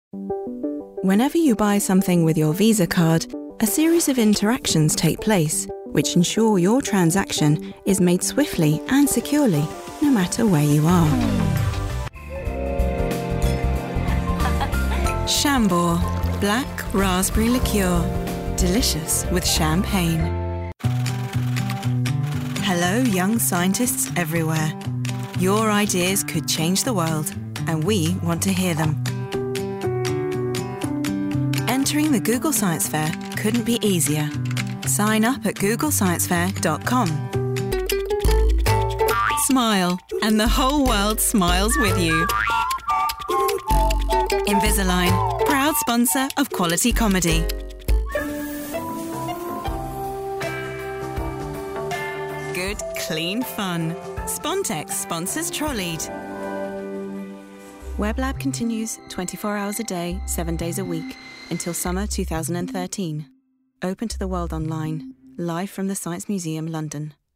Whenever you buy something with your Visa card, a series of interactions take place, which ensure your transaction is made swiftly and securely, no matter where you are. Chambord Black Raspberry Liqueur. Delicious with champagne. Hello, young scientists everywhere. Your ideas could change the world, and we want to hear them. Entering the Google Science Fair couldn't be easier. Sign up at googlesciencefair.com. Smile, and the whole world smiles with you. Invisalign, proud sponsor of Quality Comedy. Good, clean fun. Spontex sponsors Trolleyed. WebLab continues 24 hours a day, 7 days a week, until summer 2013. Open to the world online, live from the Science Museum, London.